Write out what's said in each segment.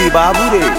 दी बाबू रे।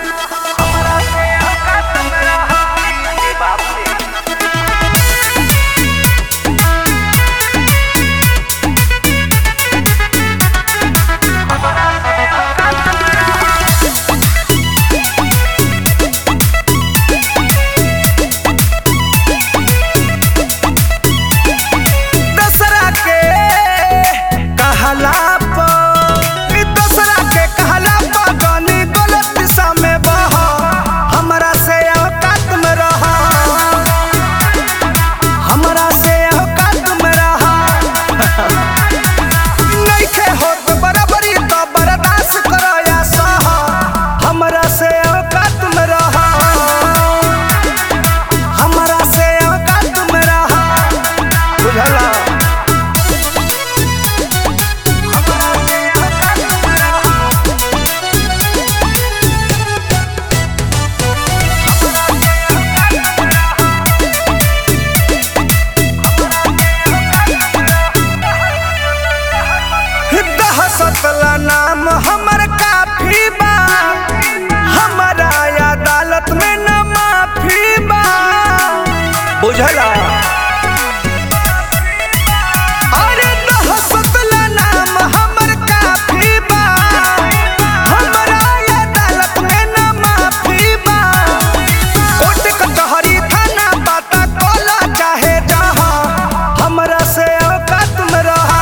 सतला नाम हमर काफी बा, हमारा अदालत में न माफी बा, बुझला। अरे सतला नाम हमर काफी बा, हमारा अदालत में न माफी बा। कोर्ट कचहरी थाना बाता कोला चाहे जहाँ, हमरा से औकात में रहा,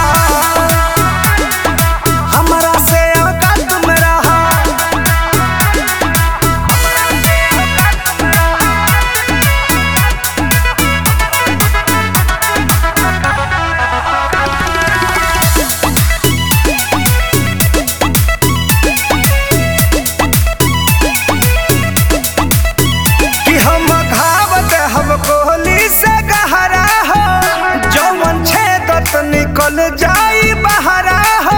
निकल जाई बहरा हो,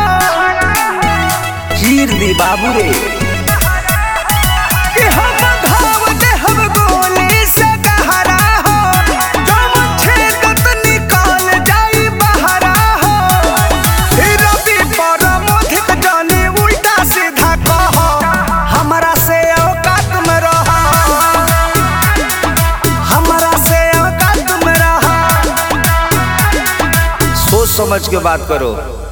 चीर दी बाबू रे। कि हम धाव दे हम गोली से गहरा हो, जवन छेदत निकल जाई बहरा हो। रवि पर मोधिक जानी उल्टा सीधा कहो, हमरा से औकात में रहा, हमरा से औकात में रहा। सोच समझ के बात करो।